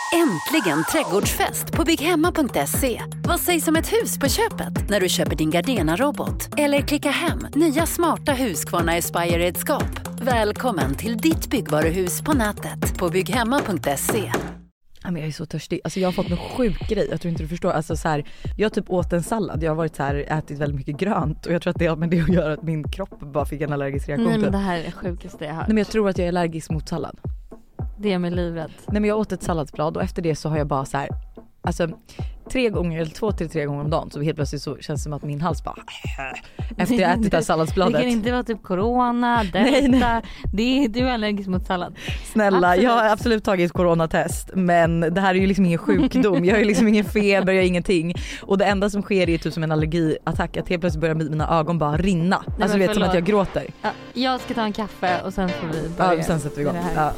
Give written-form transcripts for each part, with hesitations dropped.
Äntligen trädgårdsfest på bygghemma.se. Vad sägs om ett hus på köpet när du köper din Gardena-robot? Eller klicka hem nya smarta Husqvarna Aspire-redskap. Välkommen till ditt byggvaruhus på nätet på bygghemma.se. Jag är så törstig. Alltså jag har fått någon sjuk grej. Jag tror inte du förstår. Alltså så här, jag typ åt en sallad. Jag har varit så här, ätit väldigt mycket grönt. Och jag tror att det har med det att göra att min kropp bara fick en allergisk reaktion. Nej, men det här är det sjukaste jag har hört. Nej, men jag tror att jag är allergisk mot sallad. Det är med livrädd. Nej, men jag åt ett salladsblad och efter det så har jag bara så här, alltså 2 till 3 gånger om dagen så helt plötsligt så känns det som att min hals bara efter jag ätit det här salladsbladet. Det kan inte vara typ corona, delta. Nej. Du är allergisk mot sallad. Snälla, absolut. Jag har absolut tagit coronatest, men det här är ju liksom ingen sjukdom. Jag har ju liksom ingen feber, jag har ingenting. Och det enda som sker är typ som en allergiattack, att helt plötsligt börjar mina ögon bara rinna. Nej, alltså vet som att jag gråter. Ja, jag ska ta en kaffe och sen får vi börja. Ja, sen sätter vi igång. Ja.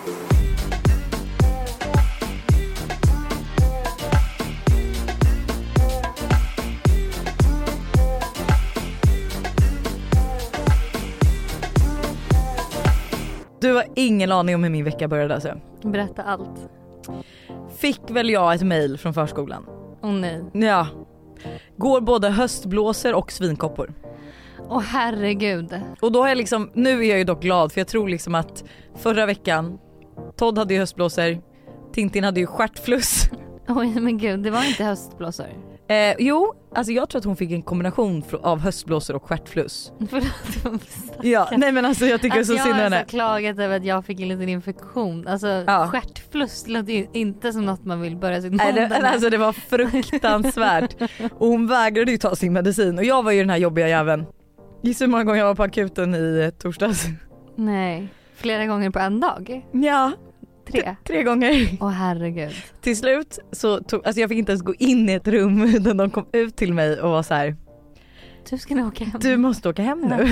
Du har ingen aning om hur min vecka började alltså. Berätta allt. Fick väl jag ett mejl från förskolan. Nej. Ja. Går både höstblåser och svinkoppor. Herregud. Och då har jag liksom, nu är jag ju dock glad för jag tror liksom att förra veckan Todd hade ju höstblåser, Tintin hade ju stjärtfluss. Oj men gud, det var inte höstblåsor. Jo, alltså jag tror att hon fick en kombination av höstblåsor och stjärtfluss. Ja, nej men alltså jag tycker alltså, så synd henne. Jag har klagat över att jag fick en liten infektion. Alltså stjärtfluss låter ju inte som något man vill börja sin måndag med. Alltså det var fruktansvärt. Och hon vägrade ju ta sin medicin. Och jag var ju den här jobbiga jäveln. Gissa hur många gånger jag var på akuten i torsdags? Nej, flera gånger på en dag? Ja. 3 gånger. Herregud. Till slut så alltså jag fick inte ens gå in i ett rum utan de kom ut till mig och var så här: du ska nog åka hem. Du måste åka hem nu.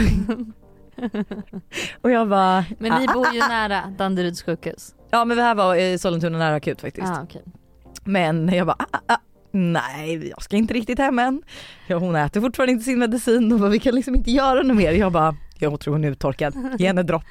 Och jag bara... Men ni bor ju nära Danderyds sjukhus. Ja, men det här var i Sollentuna nära akut faktiskt. Okay. Men jag bara... nej, jag ska inte riktigt hem än. Ja, hon äter fortfarande inte sin medicin och bara, vi kan liksom inte göra något mer. Jag bara... Jag tror hon är uttorkad. Ge henne dropp.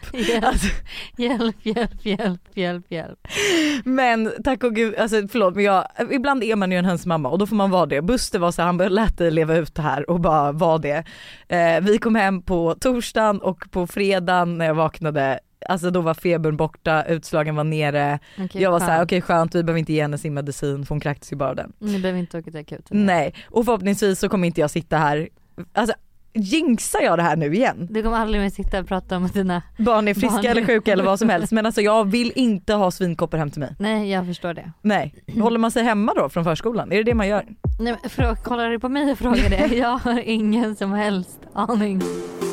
Hjälp. Men tack och gud, alltså förlåt, men ibland är man ju en hönsmamma och då får man vara det. Buster var så här, han började lät dig leva ut det här och bara var det. Vi kom hem på torsdagen och på fredagen när jag vaknade, alltså då var febern borta, utslagen var nere. Okay, jag var så här, okej, skönt, vi behöver inte ge henne sin medicin, för hon kräktes ju bara den. Ni behöver inte åka till akuten. Nej, och förhoppningsvis så kommer inte jag sitta här, alltså jinxar jag det här nu igen? Du kommer aldrig mer sitta och prata om att dina barn är friska eller sjuka eller vad som helst. Men alltså jag vill inte ha svinkoppor hem till mig. Nej, jag förstår det. Nej, håller man sig hemma då från förskolan? Är det det man gör? Nej, men kollar du på mig och frågar det? Jag har ingen som helst aning.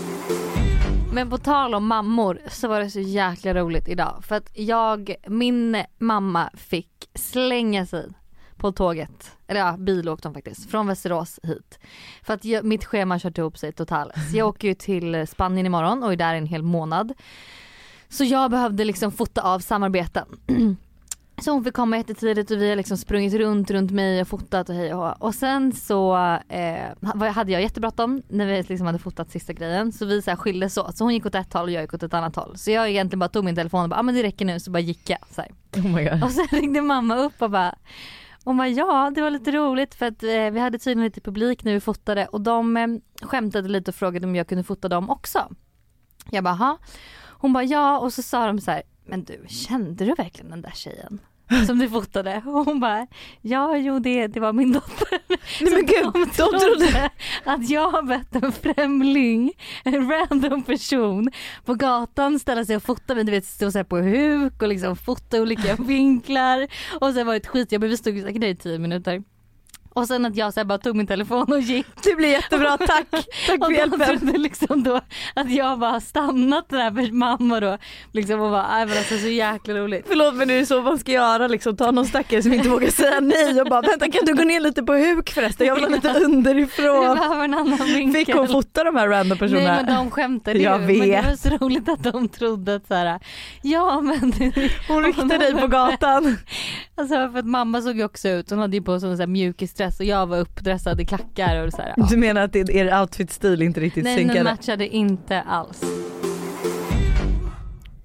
Men på tal om mammor så var det så jäkla roligt idag. För att min mamma fick slänga sig på tåget. Eller ja, bil åkte de faktiskt. Från Västerås hit. För att mitt schema kört ihop sig totalt. Så jag åker ju till Spanien imorgon och är där en hel månad. Så jag behövde liksom fota av samarbeten. Så hon fick komma jättetidigt och vi har liksom sprungit runt mig och fotat och hej och hå. Och sen så hade jag jättebråttom när vi liksom hade fotat sista grejen. Så vi så här skildes så. Så hon gick åt ett håll och jag gick åt ett annat håll. Så jag egentligen bara tog min telefon och bara, men det räcker nu. Så bara gick jag. Så här. Oh my God. Och sen ringde mamma upp och bara, ja, det var lite roligt för att vi hade tydligen lite publik när vi fotade. Och de skämtade lite och frågade om jag kunde fota dem också. Jag bara, ha. Hon bara, ja. Och så sa de så här, men du, kände du verkligen den där tjejen som du fotade? Och hon bara, det var min dotter. Nej men gud, de trodde att jag har bett en främling, en random person på gatan ställa sig och fota mig, du vet, stå så här på huk och liksom fota olika vinklar. Och sen var det ett skit, vi stod säkert där i 10 minuter. Och sen att jag så här bara tog min telefon och gick. Det blir jättebra, tack för hjälpen. Och de trodde liksom då att jag bara stannat där för mamma då. Liksom och bara, men alltså så jäkla roligt. Förlåt, men det är så man ska göra, liksom ta någon stackare som inte vågar säga nej och bara, vänta, kan du gå ner lite på huk förresten? Jag vill ha lite underifrån. Det behöver en annan vinkel. Fick hon fota de här random personerna? Nej, men de skämtade jag ju. vet. Men det var så roligt att de trodde att så här, ja men hon ryckte dig på gatan. Alltså för att mamma såg ju också ut, hon hade ju på sån här mjukisdress och jag var uppdressad i klackar och så här. Ja. Du menar att er outfit-stil inte riktigt synkade? Nej, den matchade inte alls.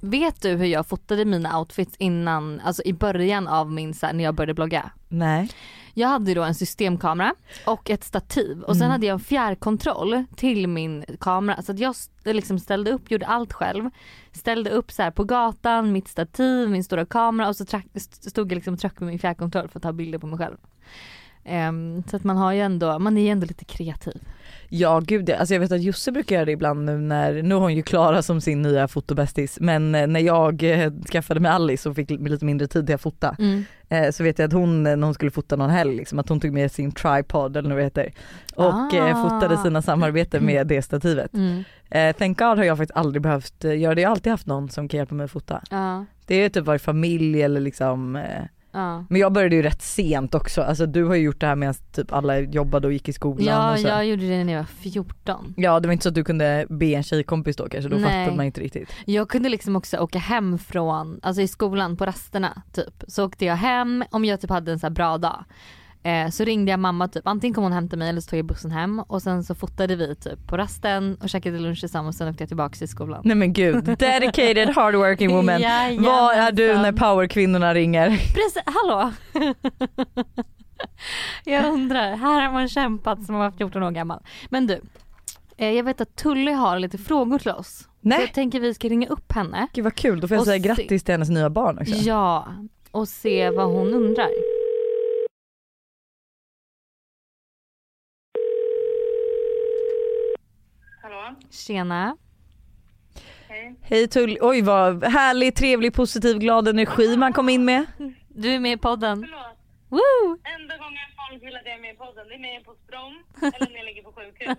vet du hur jag fotade mina outfits innan, alltså i början av min så här, när jag började blogga? Nej. Jag hade då en systemkamera och ett stativ och sen hade jag en fjärrkontroll till min kamera, så att jag liksom ställde upp, gjorde allt själv. Ställde upp så här på gatan, mitt stativ, min stora kamera, och så stod jag liksom och tryckte med min fjärrkontroll för att ta bilder på mig själv. Så att man är ju ändå lite kreativ. Ja gud, alltså jag vet att Josse brukar göra det ibland nu har hon ju Klara som sin nya fotobästis, men när jag skaffade mig Alice och fick lite mindre tid till att fota, så vet jag att hon, när hon skulle fota någon helg liksom, att hon tog med sin tripod eller vad det heter och fotade sina samarbeten med det stativet. Thank God har jag faktiskt aldrig behövt göra det, jag har alltid haft någon som kan hjälpa mig att fota. Det är typ varit familj eller liksom men jag började ju rätt sent också. Alltså du har ju gjort det här medan typ alla jobbade och gick i skolan. Ja, och så. jag gjorde det när jag var 14. Ja, det var inte så att du kunde be en tjejkompis då kanske. Då fattade man inte riktigt. Jag kunde liksom också åka hem från, alltså i skolan på rasterna typ. Så åkte jag hem om jag typ hade en så här bra dag. Så ringde jag mamma typ, antingen kom hon hem till mig eller så tog jag bussen hem. Och sen så fotade vi typ på rasten och käkade lunch tillsammans och sen åkte jag tillbaka till skolan. Nej men gud, dedicated hardworking woman. Vad är du när powerkvinnorna ringer? Precis, hallå. Jag undrar, här har man kämpat som man var 14 år gammal. Men du, jag vet att Tully har lite frågor till oss. Nej. Så jag tänker vi ska ringa upp henne. Gud vad kul, då får jag säga grattis till hennes nya barn också. Ja, och se vad hon undrar. Tjena. Hej Tull. Oj vad härlig, trevlig, positiv, glad energi man kom in med. Du är med i podden. Förlåt. Woo! Enda gången folk vill att jag är med i podden, det är med på språng eller när jag ligger på sjukhus.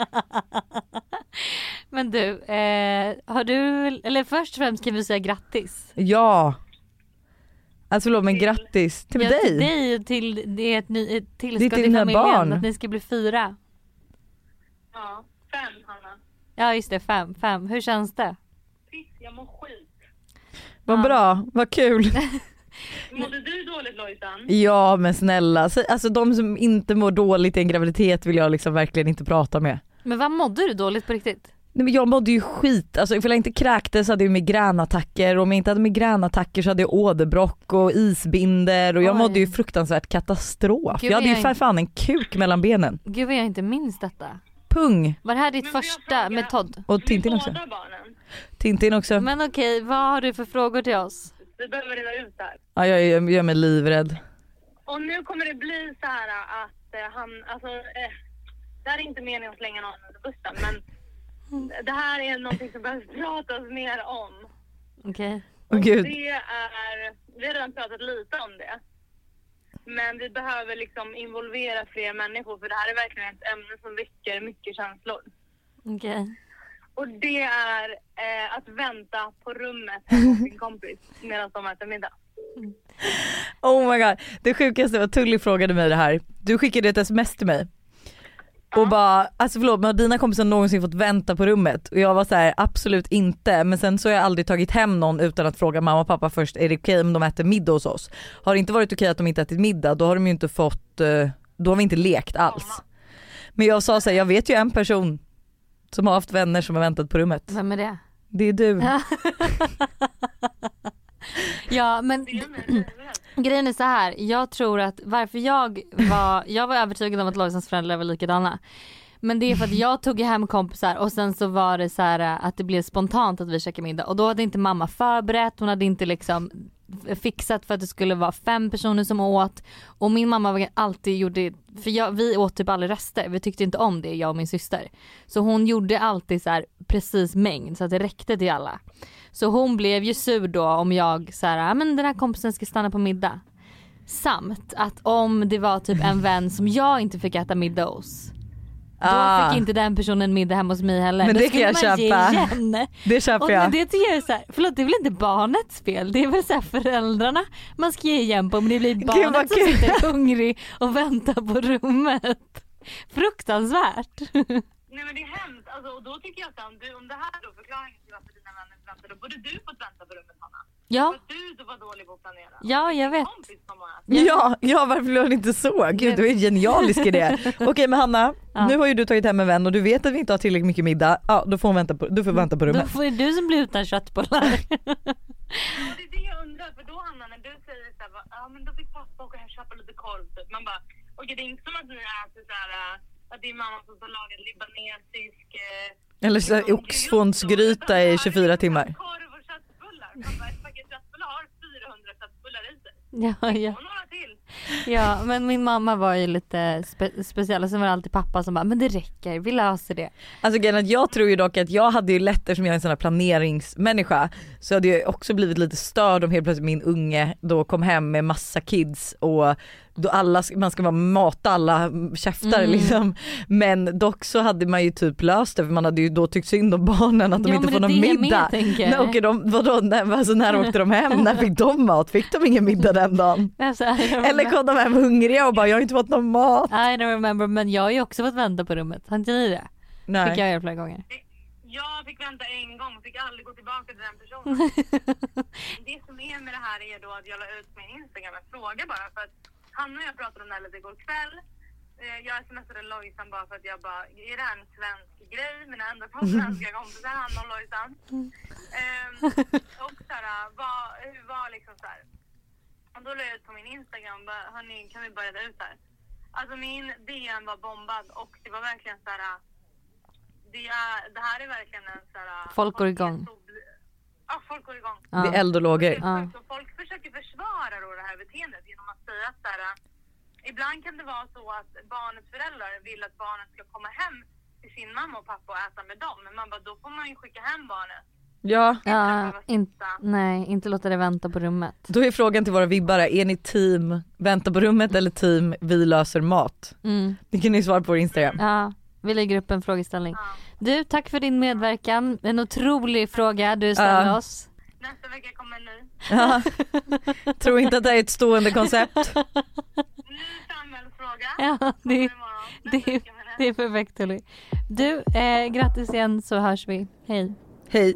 Men du, har du, eller först och främst kan vi säga grattis. Ja. Alltså förlåt, men grattis till dig. Till dig och till det är ett tillskott till i familjen barn. att ni ska bli 4. Ja, 5 Hanna. Ja just det, 5. Hur känns det? Piss, jag mår skit. Vad bra, vad kul. Mådde du dåligt Lojsan? Ja men snälla, alltså de som inte mår dåligt i en graviditet vill jag liksom verkligen inte prata med. Men vad mådde du dåligt på riktigt? Nej men jag mådde ju skit, alltså ifall jag inte kräktes så hade jag migränattacker och om jag inte hade migränattacker så hade jag åderbråck och isbinder och jag mådde ju fruktansvärt katastrof. Gud, jag hade ju för fan en kuk mellan benen. Gud vad jag inte minns detta. Pung. Var det här ditt första med Todd? Och Tintin också. Barnen. Tintin också. Men okej, vad har du för frågor till oss? Vi behöver reda ut där. Ja, jag gör mig livrädd. Och nu kommer det bli så här att han, alltså det här är inte meningen att slänga någon under bussen, men det här är någonting som behöver pratas mer om. Okej. Åh gud. Vi har redan pratat lite om det. Men vi behöver liksom involvera fler människor, för det här är verkligen ett ämne som väcker mycket känslor. Okej. Och det är att vänta på rummet med sin kompis medan de äter middag. Oh my god, det sjukaste var Tully frågade mig det här. Du skickade ett sms till mig. Och bara, alltså förlåt, men har dina kompisar någonsin fått vänta på rummet? Och jag var så här, absolut inte. Men sen så har jag aldrig tagit hem någon utan att fråga mamma och pappa först, är det okej om de äter middag hos oss? Har det inte varit okej att de inte ätit middag, då har de ju inte fått, då har vi inte lekt alls. Men jag sa så här, jag vet ju en person som har haft vänner som har väntat på rummet. Vem är det? Det är du. Ja, men grejen är så här. Jag tror att varför jag var övertygad om att Lojsans föräldrar var likadana. Men det är för att jag tog hem kompisar och sen så var det så här att det blev spontant att vi käkade middag. Och då hade inte mamma förberett, hon hade inte liksom fixat för att det skulle vara 5 personer som åt. Och min mamma alltid gjorde, för vi åt typ aldrig rester, vi tyckte inte om det, jag och min syster. Så hon gjorde alltid så här precis mängd så att det räckte till alla. Så hon blev ju sur då om jag så här, men den här kompisen ska stanna på middag. Samt att om det var typ en vän som jag inte fick äta middag hos, då fick inte den personen middag hemma hos mig heller. Men då det kan jag köpa. Det köper jag. Men det tycker jag är så här, förlåt, det är väl inte barnets fel. Det är väl så här föräldrarna man ska ge igen på, men det blir barnet som sitter hungrig och väntar på rummet. Fruktansvärt. Nej men det är hemskt. Alltså, och då tycker jag att om det här då förklaringen till varför dina vänner väntar, då borde du fått vänta på rummet, Hanna. Ja. För du så var dålig på att planera. Ja, jag vet. Ja, varför blev det inte så? Gud, det är en genialisk idé. Okej, men Hanna, nu har ju du tagit hem en vän och du vet att vi inte har tillräckligt mycket middag. Ja, då får du får vänta på rummet. Då får du som blir utan köttbollar. Ja, det är det jag undrar. För då, Hanna, när du säger så här, ja men då fick pappa åka och köpa lite korv typ. Man bara, okej, det är inte som att ni äter så här, att din mamma som får laga libanesisk eller så här, oxfonsgryta i 24 timmar. Korv och köttbullar. Man bara, ett paket köttbullar har 400 köttbullar i sig. Ja. Och några till. Ja, men min mamma var ju lite speciell och sen var det alltid pappa som bara, men det räcker, vi löser det. Alltså jag tror ju dock att jag hade ju lätt, eftersom jag är en sån här planeringsmänniska, så hade jag också blivit lite störd om helt plötsligt min unge då kom hem med massa kids och då man ska mata alla käftar liksom. Men dock så hade man ju typ löst det, för man hade ju då tyckt synd om barnen att de inte får någon middag. När åkte de hem? När fick de mat? Fick de ingen middag den dagen? Alltså, eller kom de hem hungriga och bara, jag har inte fått någon mat. I don't remember, men jag har ju också fått vänta på rummet. Har inte ni det? Nej. Fick jag göra flera gånger. Jag fick vänta en gång och fick aldrig gå tillbaka till den personen. Det som är med det här är då att jag la ut min Instagram en fråga bara för att han och jag pratade om det här lite igår kväll. Jag smsade Lojsan bara för att jag bara, är det här en svensk grej? Mina enda två svenska kompisar, han och Lojsan. Och såhär, hur var liksom såhär. Och då la jag ut på min Instagram, bara, hörni, kan vi börja ut här? Alltså min DM var bombad och det var verkligen såhär, det här är verkligen en såhär. Folk går igång. Ja, folk går igång. Ja. Det är eld och lågor. Ja. Folk försöker försvara då det här beteendet genom att säga att såhär, ibland kan det vara så att barnets föräldrar vill att barnet ska komma hem till sin mamma och pappa och äta med dem. Men man bara, då får man ju skicka hem barnet. Ja, inte låta det vänta på rummet. Då är frågan till våra vibbare, är ni team vänta på rummet eller team vi löser mat? Det kan ni svara på Instagram. Ja, vi lägger upp en frågeställning. Du, tack för din medverkan. En otrolig fråga du ställer oss. Nästa vecka kommer en ny. Ja. Tror inte att det är ett stående koncept. Ny samhällsfråga. Ja, det är perfekt. Du, grattis igen så hörs vi. Hej. Hej.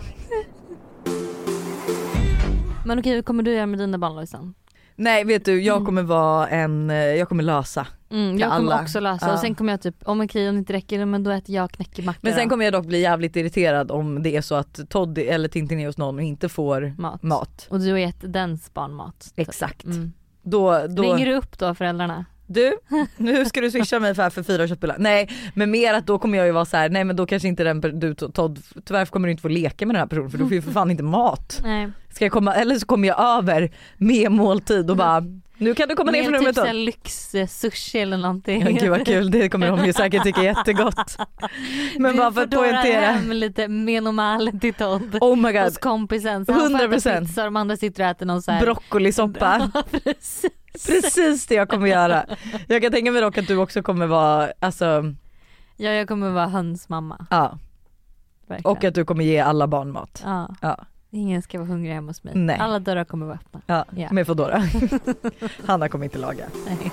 Men okej, hur kommer du göra med dina barn, Lojsan? Nej, vet du, jag kommer lösa. Jag kommer också lösa och sen kommer jag typ, om det inte räcker, men då äter jag knäckemacka. Men sen kommer jag dock bli jävligt irriterad om det är så att Todd eller Tintin är hos någon och inte får mat. Och du har gett dens barn mat. Exakt. Då ringer du upp då föräldrarna? Du, nu ska du swisha mig för 4 köttbullar. Nej, men mer att då kommer jag ju vara så här, nej men då kanske inte du Todd, tyvärr kommer du inte få leka med den här personen för du får ju för fan inte mat. Nej. Ska jag komma, eller så kommer jag över med måltid och bara, nu kan du komma ner från rummet då. Typ lyx-sushi eller någonting. Ja, gud vad kul, det kommer de ju säkert tycka jättegott. Men bara för att poängtera. Hem lite menomal till Todd. Oh my god. Hos kompisen. 100%. Så de andra sitter och äter någon så här broccolisoppa. Precis det jag kommer göra. Jag kan tänka mig dock att du också kommer vara, alltså. Ja, jag kommer vara hönsmamma. Ja. Verkligen. Och att du kommer ge alla barn mat. Ja. Ingen ska vara hungrig hemma hos mig. Nej. Alla dörrar kommer vara öppna. Ja. Med Foodora. Hanna kommer inte laga. Nej.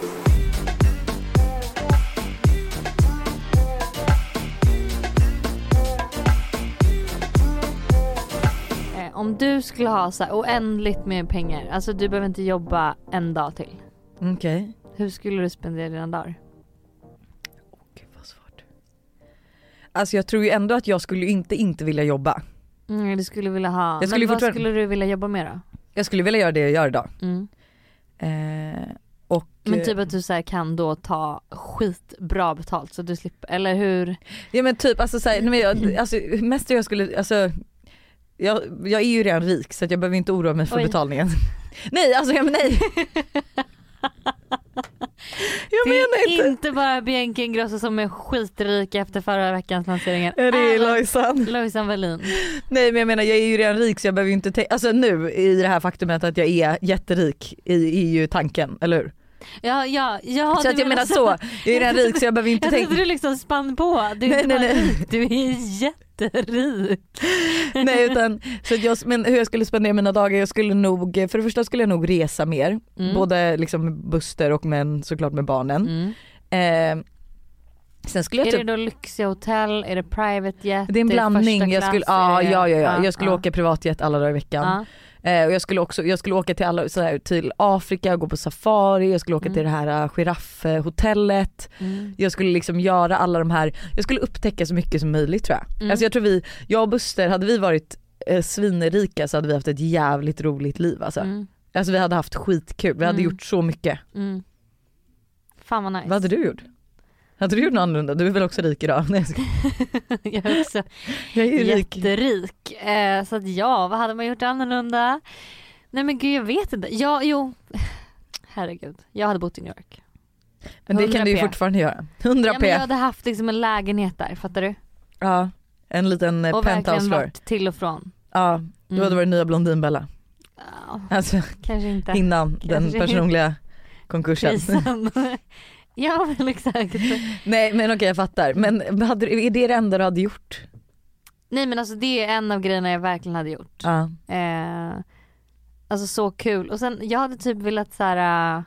Om du skulle ha så här oändligt med pengar, alltså du behöver inte jobba en dag till. Okej. Hur skulle du spendera dina dagar? Gud vad svårt. Alltså jag tror ju ändå att jag skulle inte vilja jobba. Du skulle vilja ha. Men vad skulle du vilja jobba med då? Jag skulle vilja göra det jag gör idag. Men typ att du så här kan då ta skitbra betalt så du slipper, eller hur? Ja men typ alltså så här, mest jag skulle, alltså jag är ju redan rik så att jag behöver inte oroa mig för betalningen. Nej, alltså nej. Jag menar inte bara Bianca Ingrosso som är skitrik efter förra veckans lanseringen. Ja, det är Lojsan Wallin. Nej, men jag menar jag är ju redan rik så jag behöver ju inte alltså nu i det här faktumet att jag är jätterik är ju tanken, eller hur? Ja, så att jag menar så, jag är redan rik så jag behöver inte tänka. Jag trodde du liksom spann på. Du är inte bara rik, du är jätterik. Nej, utan så men hur jag skulle spendera mina dagar, jag skulle nog, för det första skulle jag nog resa mer, både liksom buster och såklart med barnen. Sen skulle jag är det då lyxiga hotell, är det private jet? Det är en blandning. Jag skulle, jag skulle åka privatjet alla dagar i veckan. Och jag skulle åka till till Afrika och gå på safari. Jag skulle åka till det här giraffhotellet. Jag skulle liksom göra alla de här. Jag skulle upptäcka så mycket som möjligt, tror jag. Alltså jag tror jag och Buster, hade vi varit svinrika så hade vi haft ett jävligt roligt liv alltså. Alltså vi hade haft skitkul. Vi hade gjort så mycket. Fan vad nice. Vad hade du gjort? Hade du gjort något annorlunda? Du är väl också rik idag? Jag är också jätterik. Så att vad hade man gjort annorlunda? Nej men gud, jag vet inte. Herregud. Jag hade bott i New York. Men det kan du ju fortfarande göra. 100p. Ja, men jag hade haft liksom en lägenhet där, fattar du? Ja, en liten penthouse floor. Varit till och från. Ja, du hade varit nya Blondinbella. Alltså, kanske inte. Innan den personliga konkursen. Ja, men exakt. Nej, men okej, jag fattar. Men är det enda du hade gjort? Nej, men alltså det är en av grejerna jag verkligen hade gjort. Alltså så kul. Och sen, jag hade typ velat så här.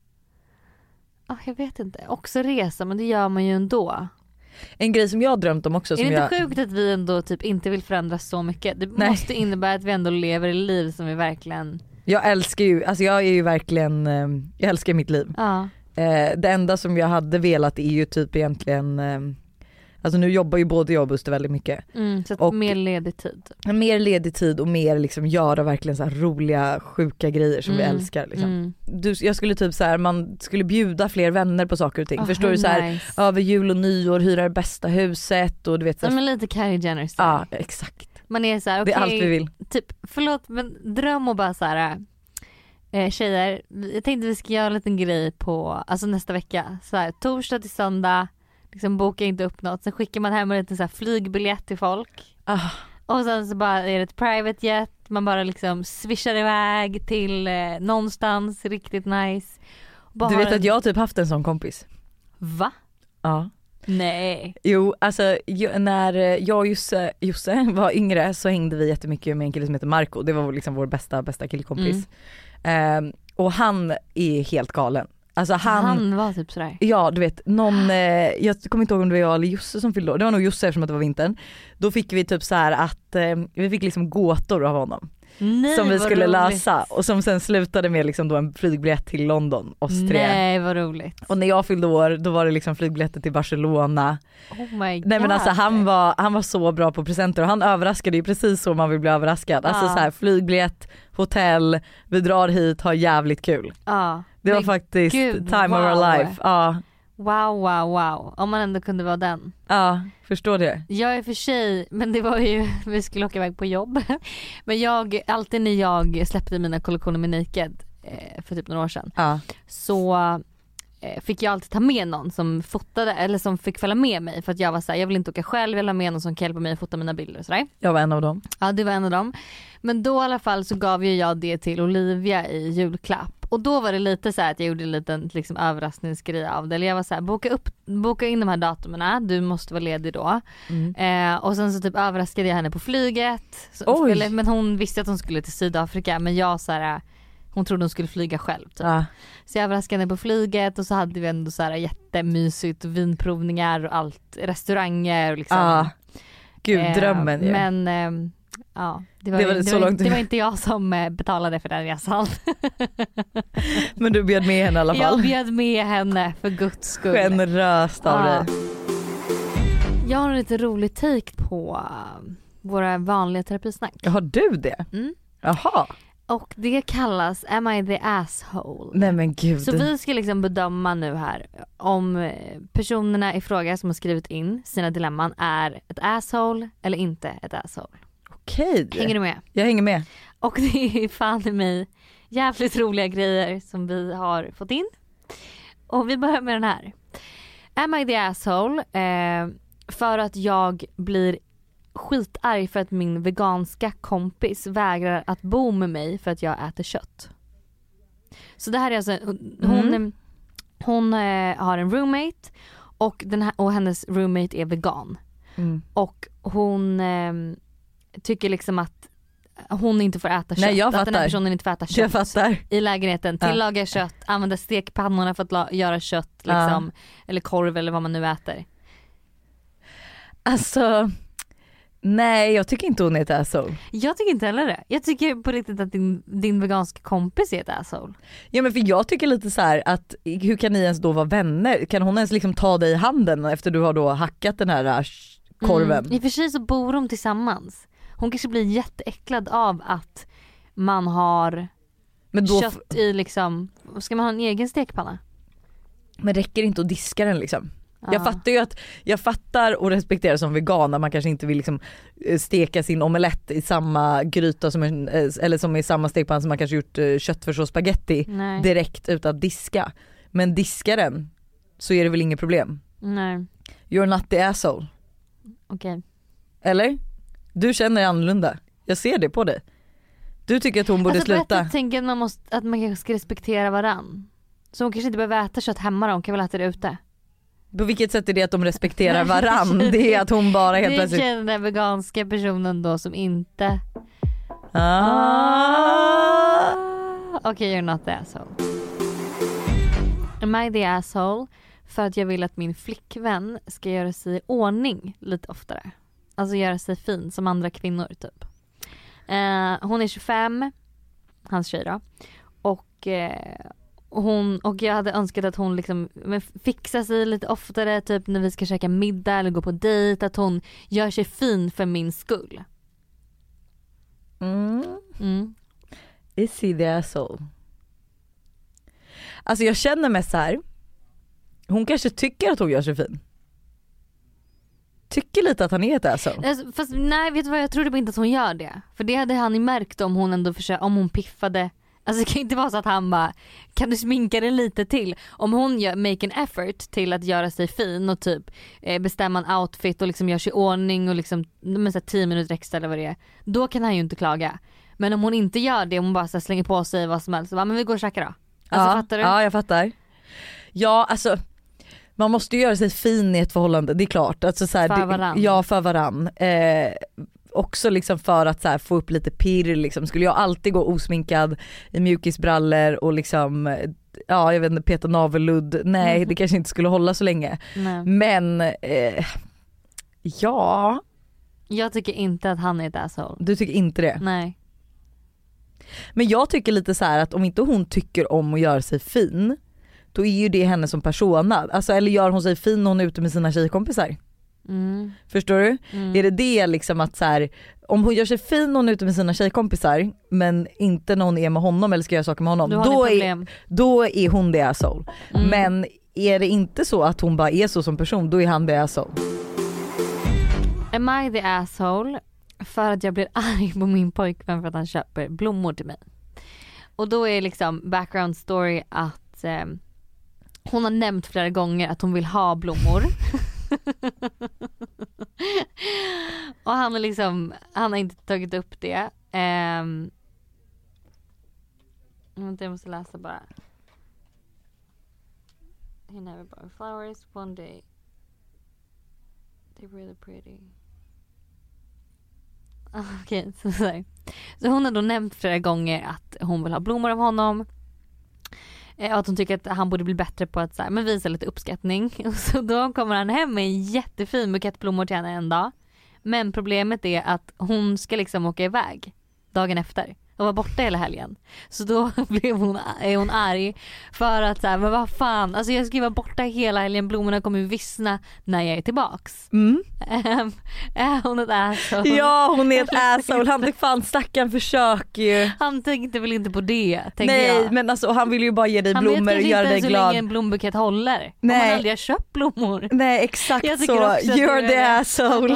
Jag vet inte. Också resa, men det gör man ju ändå. En grej som jag har drömt om också. Är det inte sjukt att vi ändå typ inte vill förändras så mycket? Det måste innebära att vi ändå lever i liv som vi verkligen... Jag älskar ju, alltså jag är ju verkligen, jag älskar mitt liv. Det enda som jag hade velat är ju typ egentligen, alltså nu jobbar ju både jag och Buster väldigt mycket. Så att mer ledig tid. Mer ledig tid och mer liksom göra verkligen så här roliga, sjuka grejer som vi älskar liksom. Jag skulle typ så här, man skulle bjuda fler vänner på saker och ting. Förstår du, så här, över jul och nyår, hyra det bästa huset och du vet så här, men lite Kylie Jenner. Ja, exakt. Man är så här, det är allt vi vill. Typ, förlåt, men dröm och bara så här. Tjejer, jag tänkte vi ska göra en liten grej på, alltså nästa vecka, så här, torsdag till söndag, liksom boka inte upp något, sen skickar man hem en liten så här flygbiljett till folk och sen så bara är det ett private jet, man bara liksom swishar iväg till någonstans riktigt nice. Bara du vet att jag typ haft en sån kompis. Va? Ja. Nej. Jo, alltså när jag och Josse var yngre så hängde vi jättemycket med en kille som heter Marco. Det var liksom vår bästa killkompis. Och han är helt galen. Alltså han var typ sådär. Ja, du vet, jag kommer inte ihåg om det var jag eller Josse som fyllde år. Det var nog Josse eftersom att det var vintern. Då fick vi typ så här att vi fick liksom gåtor av honom. Nej, som vi skulle roligt. lösa och som sen slutade med liksom då en flygbiljett till London, oss tre. Nej, vad roligt. Och när jag fyllde år då var det liksom flygbiljetter till Barcelona. Oh my god. Nej men alltså han var så bra på presenter och han överraskade ju precis så man vill bli överraskad. Alltså så här, flygbiljett, hotell, vi drar hit, har jävligt kul. Det var faktiskt time of our life. Wow. Om man ändå kunde vara den. Ja, förstår det. Jag är för sig, men det var ju, vi skulle åka iväg på jobb. Men alltid när jag släppte mina kollektioner med Naked för typ några år sedan. Så fick jag alltid ta med någon som fotade eller som fick följa med mig. För att jag var såhär, jag vill inte åka själv, jag vill ha med någon som kan hjälpa mig att fota mina bilder och sådär. Jag var en av dem. Ja, du var en av dem. Men då i alla fall så gav ju jag det till Olivia i julklapp. Och då var det lite så här att jag gjorde en liten liksom överraskningsgrej av det. Eller jag var så här, boka in de här datumerna, du måste vara ledig då. Och sen så typ överraskade jag henne på flyget. Men hon visste att hon skulle till Sydafrika, men jag så här, hon trodde hon skulle flyga själv typ. Så jag överraskade henne på flyget och så hade vi ändå så här jättemysigt, vinprovningar och allt, restauranger och liksom. Gud, drömmen ju. Men det var inte jag som betalade för den resan. Men du bjöd med henne i alla fall. Jag bjöd med henne för guds skull. Generöst av dig. Jag har en lite rolig take på våra vanliga terapisnack. Har du det? Jaha. Och det kallas Am I the asshole? Nej men gud. Så vi ska liksom bedöma nu här om personerna i fråga som har skrivit in sina dilemman är ett asshole eller inte ett asshole. Okej. Hänger du med? Jag hänger med. Och det är fan i mig jävligt roliga grejer som vi har fått in. Och vi börjar med den här. Am I the asshole? För att jag blir skitarg för att min veganska kompis vägrar att bo med mig för att jag äter kött. Så det här är alltså hon har en roommate och hennes roommate är vegan. Och hon tycker liksom att hon inte får äta kött. Nej, jag att fattar. Den här personen inte får äta kött i lägenheten. Tillaga kött, använda stekpannorna för att göra kött liksom, eller korv eller vad man nu äter. Alltså, nej jag tycker inte hon är ett asshole. Jag tycker inte heller det. Jag tycker på riktigt att din veganska kompis är ett asshole. Ja men för jag tycker lite så här att hur kan ni ens då vara vänner? Kan hon ens liksom ta dig i handen efter du har då hackat den här korven? I och för sig så bor de tillsammans. Hon kanske blir jätteäcklad av att man har kött i liksom, ska man ha en egen stekpanna? Men räcker det inte att diska den liksom? Jag fattar och respekterar som vegan att man kanske inte vill liksom steka sin omelett i samma gryta som eller som i samma stekpanna som man kanske gjort köttfärs och spaghetti direkt utan att diska. Men diska den så är det väl inget problem. Nej. You're not the asshole. Okej. Eller? Du känner annorlunda. Jag ser det på dig. Du tycker att hon borde sluta. Jag tänker att man kanske ska respektera varann. Så hon kanske inte behöver äta kött hemma då, hon kan väl äta det ute. På vilket sätt är det att de respekterar varann? Det är att hon bara helt plötsligt... Det är den där veganska personen då som inte... Okej, you're not the asshole. Am I the asshole? För att jag vill att min flickvän ska göra sig i ordning lite oftare. Alltså göra sig fin som andra kvinnor typ. Hon är 25, hans tjej då. Och jag hade önskat att hon liksom fixar sig lite oftare, typ när vi ska käka middag eller gå på dejt, att hon gör sig fin för min skull. Is he the asshole? Alltså jag känner mig så här. Hon kanske tycker att hon gör sig fin. Tycker lite att han är ett asshole. Alltså, fast nej, vet du vad, jag trodde inte att hon gör det. För det hade han ju märkt om hon ändå om hon piffade. Alltså det kan inte vara så att han bara, kan du sminka det lite till? Om hon make an effort till att göra sig fin och typ bestämma en outfit och liksom gör sig i ordning och liksom med så 10 minuter extra eller vad det är, då kan han ju inte klaga. Men om hon inte gör det, om hon bara så slänger på sig vad som helst, så bara, men vi går och käkar då. Alltså, fattar du? Ja, jag fattar. Ja, alltså man måste ju göra sig fin i ett förhållande, det är klart. Alltså, så här, för varann. Ja, för varann. Också liksom för att så här, få upp lite pirr liksom. Skulle jag alltid gå osminkad i mjukisbrallor och liksom, ja jag vet inte, peta navelludd, nej det kanske inte skulle hålla så länge. Nej. Men ja. Jag tycker inte att han är ett asshole. Du tycker inte det? Nej. Men jag tycker lite så här att om inte hon tycker om att göra sig fin, då är ju det henne som persona. Alltså, eller gör hon sig fin när hon är ute med sina tjejkompisar? Förstår du? Är det liksom att så här, om hon gör sig fin när hon är ute med sina tjejkompisar men inte när hon är med honom eller ska göra saker med honom, då är hon det asshole. Men är det inte så att hon bara är så som person, då är han det asshole. Am I the asshole? För att jag blir arg på min pojkvän för att han köper blommor till mig. Och då är liksom background story att hon har nämnt flera gånger att hon vill ha blommor. Och han har inte tagit upp det. Jag måste läsa bara. He never bought flowers one day. They're really pretty. Okej, så hon har då nämnt flera gånger att hon vill ha blommor av honom. Och att hon tycker att han borde bli bättre på att så här, men visa lite uppskattning. Och så då kommer han hem med en jättefin bukett blommor till henne en dag. Men problemet är att hon ska liksom åka iväg dagen efter och vara borta hela helgen. Så då är hon arg för att så här, men vad fan, alltså jag ska vara borta hela helgen, blommorna kommer ju vissna när jag är tillbaks. Är hon ett asshole? Ja, hon är ett asshole. Han fan stackaren försöker ju. Han tänkte väl inte på det, nej, jag. Men alltså han vill ju bara ge dig blommor och göra dig glad. Han vet inte så länge en blombukett håller. Nej. Om man aldrig har köpt blommor. Nej, exakt så. You're the asshole.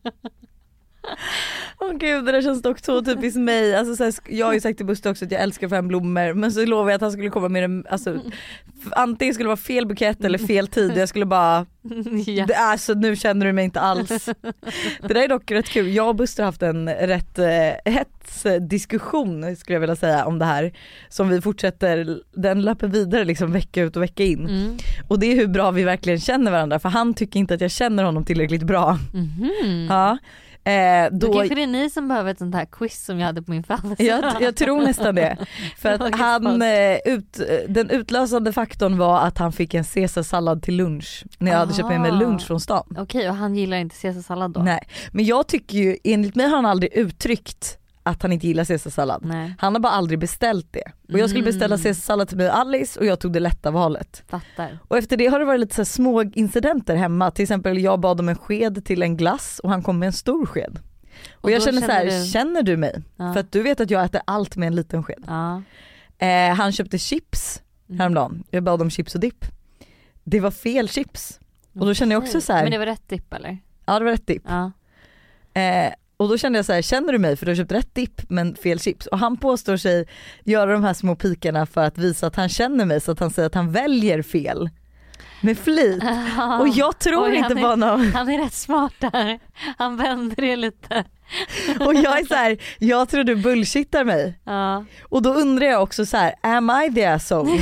Gud, det där känns dock så typiskt mig. Alltså, så här, jag har ju sagt till Buster också att jag älskar 5 blommor, men så lovade jag att han skulle komma med en, alltså, antingen skulle det vara fel bukett eller fel tid. Jag skulle bara det är så, nu känner du mig inte alls. Det där är dock rätt kul. Jag och Buster har haft en rätt hets diskussion skulle jag vilja säga om det här, som vi fortsätter, den löper vidare liksom vecka ut och vecka in. Och det är hur bra vi verkligen känner varandra, för han tycker inte att jag känner honom tillräckligt bra. Ja. Då kanske det är ni som behöver ett sånt här quiz som jag hade på min födelsedag. Jag tror nästan det. För att den utlösande faktorn var att han fick en caesarsallad till lunch. När jag hade köpt med mig lunch från stan. Okej, och han gillar inte caesarsallad då? Nej, men jag tycker ju, enligt mig har han aldrig uttryckt att han inte gillar caesarsallad. Nej. Han har bara aldrig beställt det. Och jag skulle beställa caesarsallad till mig och Alice och jag tog det lätta valet. Fattar. Och efter det har det varit lite så här små incidenter hemma. Till exempel jag bad om en sked till en glass och han kom med en stor sked. Och jag känner så här, känner du mig? Ja. För att du vet att jag äter allt med en liten sked. Ja. Han köpte chips häromdagen. Jag bad om chips och dipp. Det var fel chips. Och då kände jag också så här. Men det var rätt dipp eller? Ja, det var rätt dipp. Ja. Och då kände jag så här, känner du mig för du har köpt rätt dipp men fel chips? Och han påstår sig göra de här små pikarna för att visa att han känner mig, så att han säger att han väljer fel med flit. Och jag tror inte på honom. Han är rätt smart där. Han vänder det lite. Och jag är så här, jag tror du bullshittar mig. Ja. Och då undrar jag också så här, am I the asshole?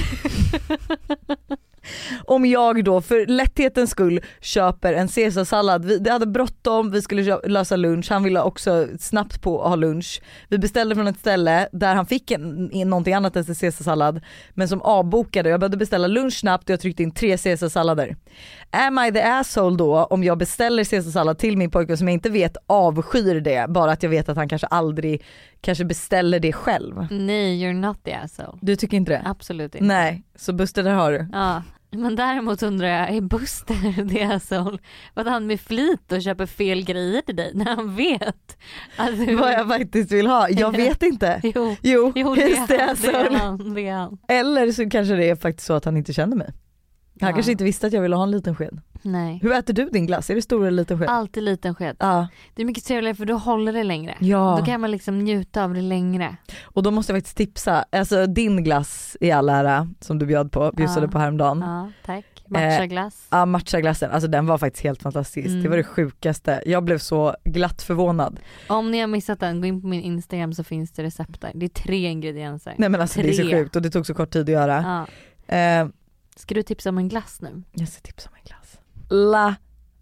Om jag då för lätthetens skull köper en caesarsallad, det hade bråttom, vi skulle lösa lunch, han ville också snabbt på att ha lunch. Vi beställde från ett ställe där han fick någonting annat än caesarsallad, men som avbokade. Jag behövde beställa lunch snabbt och jag tryckte in 3 caesarsallader. Am I the asshole då om jag beställer caesarsallad till min pojke som jag inte vet avskyr det, bara att jag vet att han kanske aldrig beställer det själv? Nej, you're not the asshole. Du tycker inte det? Absolut inte. Nej, så Buster, där har du. Ja. Men däremot undrar jag, är Buster det asshole? Vad han med flit och köper fel grejer till dig när han vet att vad jag faktiskt vill ha? Jag vet inte. Jo, just det är han. Eller så kanske det är faktiskt så att han inte känner mig. Han kanske inte visste att jag ville ha en liten sked. Nej. Hur äter du din glass? Är det stor eller liten sked? Alltid liten sked. Ja. Det är mycket trevligare för då håller det längre. Ja. Då kan man liksom njuta av det längre. Och då måste jag faktiskt tipsa, alltså din glass i all ära som du bjussade på häromdagen. Ja, tack. Matchaglass. Ja, matchaglassen, alltså den var faktiskt helt fantastisk. Det var det sjukaste. Jag blev så glatt förvånad. Om ni har missat den, gå in på min Instagram så finns det recept där. Det är 3 ingredienser. Nej men alltså 3. Det är så sjukt och det tog så kort tid att göra. Ja. Ska du tipsa om en glass nu? Jag ska tipsa om en glass. La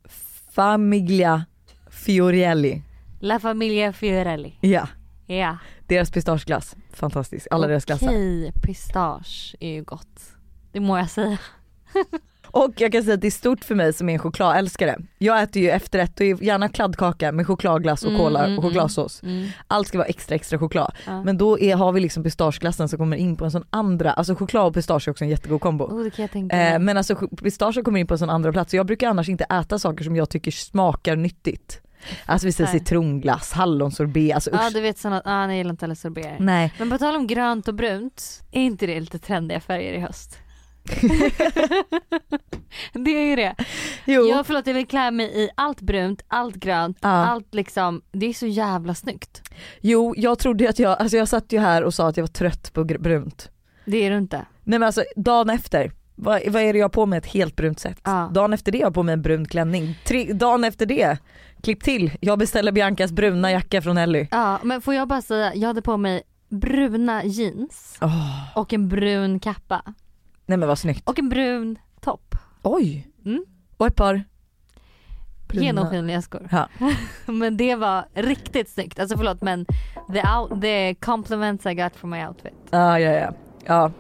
Famiglia Fiorelli. La Famiglia Fiorelli. Ja. Ja. Deras pistageglass, fantastisk. Alla deras glassar. Okej, pistage är ju gott. Det må jag säga. Och jag kan säga att det är stort för mig som är en chokladälskare. Jag äter ju efterrätt och gärna kladdkaka med chokladglass och kola och chokladsås. Allt ska vara extra choklad. Men då har vi liksom pistageglassen som kommer in på en sån andra, alltså choklad och pistage är också en jättegod kombo. Det kan jag tänka. Men alltså pistage kommer in på en sån andra plats. Jag brukar annars inte äta saker som jag tycker smakar nyttigt. Alltså vi säger citronglass, hallonsorbet, alltså ja du vet såna, nej jag gillar inte heller sorbet. Nej. Men på tal om grönt och brunt, är inte det lite trendiga färger i höst? Det är ju det. Jo. Jag vill klä mig i allt brunt, allt grönt, allt liksom, det är så jävla snyggt. Jo, jag trodde att jag satt ju här och sa att jag var trött på brunt. Det är du inte. Nej men alltså dagen efter, vad är det jag har på mig ett helt brunt sätt? Dagen efter det har jag på mig en brun klänning. Dagen efter det, klipp till, jag beställer Biancas bruna jacka från Ellie. Ja, men får jag bara säga, jag hade på mig bruna jeans och en brun kappa. Nej men vad snyggt. Och en brun topp. Oj. Och ett par genomskinliga skor. Ja. Men det var riktigt snyggt. Alltså förlåt, men the compliments I got from my outfit. Ja.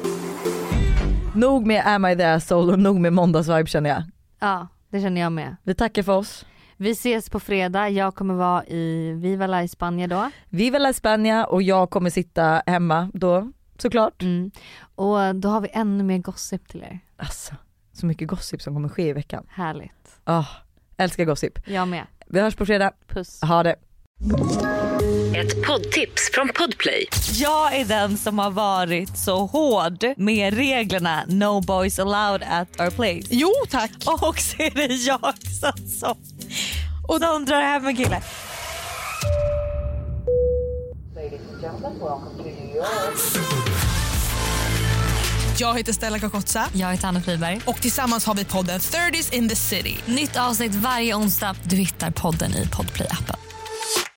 Nog med Am I the Asshole och nog med måndagsvibe känner jag. Ja, det känner jag med. Vi tackar för oss. Vi ses på fredag. Jag kommer vara i Viva la España då. Viva la España och jag kommer sitta hemma då. Såklart. Och då har vi ännu mer gossip till er. Alltså, så mycket gossip som kommer ske i veckan. Härligt. Älskar gossip. Jag med. Vi hörs på fredag. Puss. Ha det. Ett poddtips från Podplay. Jag är den som har varit så hård med reglerna No boys allowed at our place. Jo tack. Och så är det jag som och de drar hem en kille. Jag heter Stella Kakotsa. Jag heter Anna Friberg. Och tillsammans har vi podden 30s in the city. Nytt avsnitt varje onsdag. Du hittar podden i Podplay-appen.